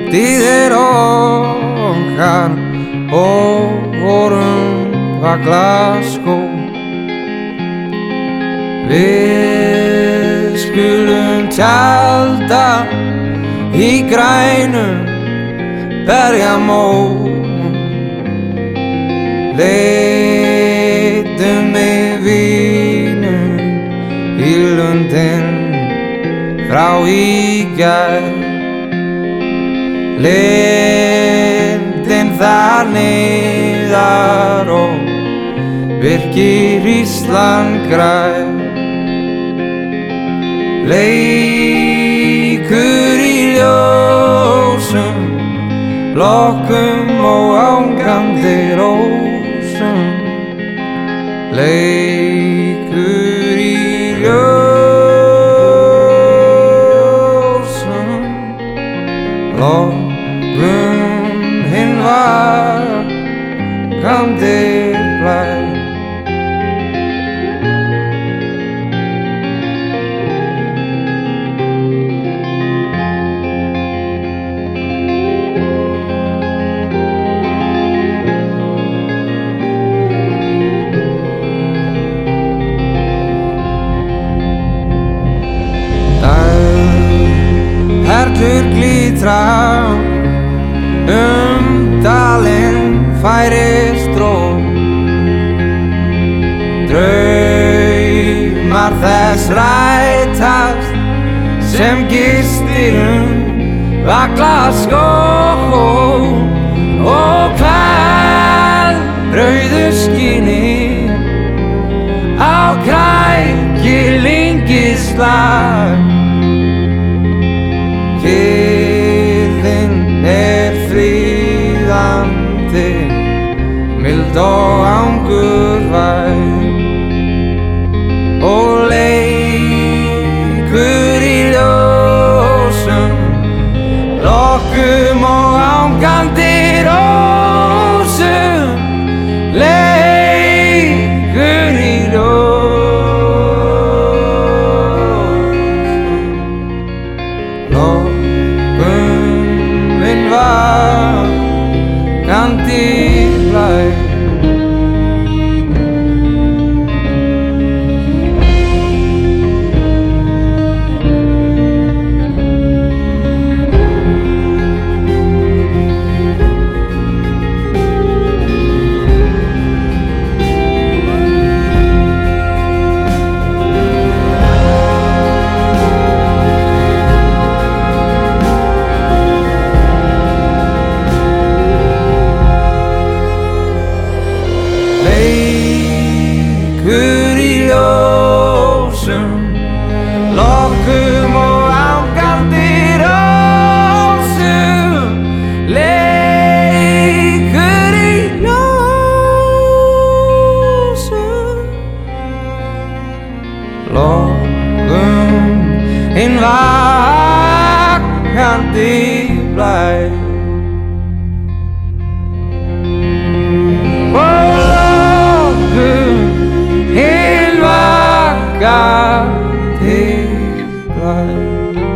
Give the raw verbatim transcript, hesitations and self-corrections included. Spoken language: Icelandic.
Tíðir okkar og vorum var Glasgow. Við skulum tjalda í grænum berjamóum. Leitum við vínum í lundin frá í gær. Lindin þar niðar og virkir Ísland grær. Leikur í ljósum, lokkum og ángandi rósum. Leikur í ljósum, lokkum hinn vakandi blær. Perlur glitra um dalinn færist róm. Draumar þess rætast sem gistir var Glasgow. Og hvað rauðu skini á krækilingislag. Kyrrðin er fríðandi, mild og angurvær. Og leikur í ljósum, lokkum og ángandi rósum. Leikur í ljósum, lokkum hinn vakandi blær. Leikur í ljósum, lokkum og ángandi rósum. Leikur í ljósum, lokkum hinn vakandi blær. Hinn vakandi blær.